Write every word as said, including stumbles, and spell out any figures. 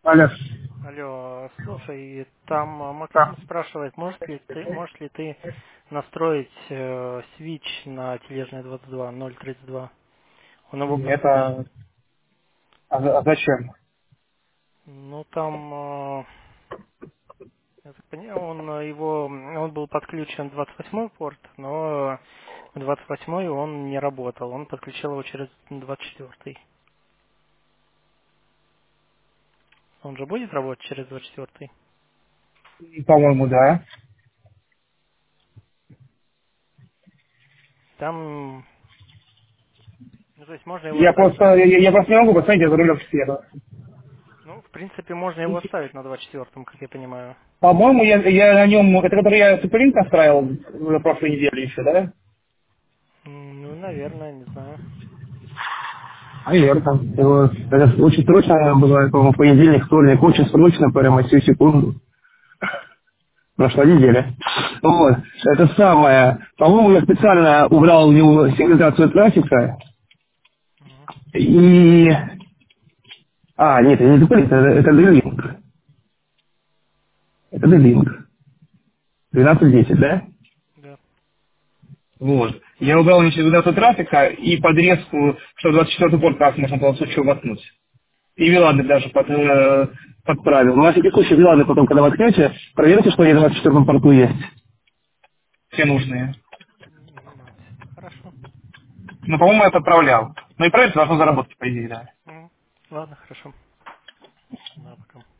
Алло. Алло, слушай, там э, Максим Да. спрашивает, может ли ты, можешь ли ты настроить э, свич на тележный двадцать два, ноль тридцать два? Он его подключил. Это... А, за- а зачем? Ну там, э, я так понимаю, он э, его, он был подключен двадцать восьмой порт, но в двадцать восьмой он не работал. Он подключил его через двадцать четвёртый. Он же будет работать через двадцать четвёртый? По-моему, да. Там, ну то есть можно его Я оставить. просто, я, я просто не могу посмотреть, я за рулем еду. Ну, в принципе, можно его оставить на двадцать четвёртом, как я понимаю. По-моему, я, я на нем, это который я Суперинк настраивал на прошлой неделе еще, да? М, Ну, наверное, не знаю. Наверное. Его, это очень срочно бывает, по-моему, в понедельник, вторник, очень срочно, прямо всю секунду. Прошла неделя. Вот. Это самое. По-моему, я специально убрал у него сигнализацию трафика. Мгм. И... А, нет, это не Суперинк, это, это D-Link. Это D-Link. двенадцать десять, да? Да. Вот. Я убрал у него сигнализацию трафика и подрезку, что двадцать четвёртый порт как раз можно было в случае воткнуть. И Виланы даже под, э, подправил. Но на всякий случай Виланы потом, когда воткнете, проверьте, что они на двадцать четвёртом порту есть. Все нужные. М, мать. Хорошо. Ну, по-моему, я подправлял. Ну и правильно должно заработать, по идее, да. М, Ладно, хорошо. Да, пока.